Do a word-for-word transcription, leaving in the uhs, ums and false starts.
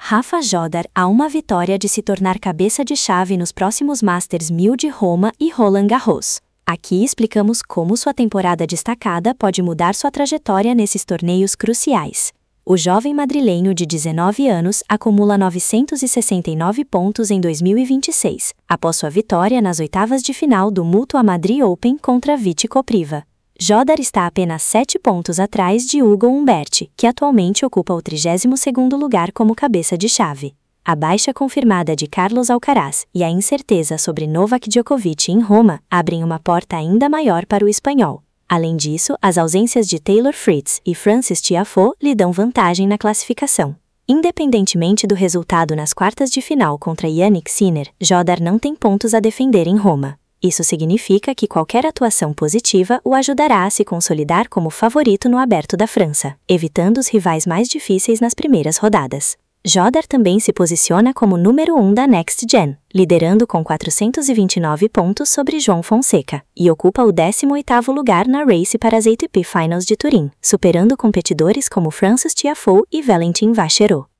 Rafa Jodar há uma vitória de se tornar cabeça de chave nos próximos Masters mil de Roma e Roland Garros. Aqui explicamos como sua temporada destacada pode mudar sua trajetória nesses torneios cruciais. O jovem madrilenho de dezenove anos acumula novecentos e sessenta e nove pontos em dois mil e vinte e seis, após sua vitória nas oitavas de final do Mutua Madrid Open contra Viti Kopriva. Jodar está apenas sete pontos atrás de Hugo Humberti, que atualmente ocupa o trigésimo segundo lugar como cabeça de chave. A baixa confirmada de Carlos Alcaraz e a incerteza sobre Novak Djokovic em Roma abrem uma porta ainda maior para o espanhol. Além disso, as ausências de Taylor Fritz e Frances Tiafoe lhe dão vantagem na classificação. Independentemente do resultado nas quartas de final contra Jannik Sinner, Jodar não tem pontos a defender em Roma. Isso significa que qualquer atuação positiva o ajudará a se consolidar como favorito no Aberto da França, evitando os rivais mais difíceis nas primeiras rodadas. Jodar também se posiciona como número um da Next Gen, liderando com quatrocentos e vinte e nove pontos sobre João Fonseca, e ocupa o décimo oitavo lugar na Race para as A T P Finals de Turim, superando competidores como Frances Tiafoe e Valentin Vacherot.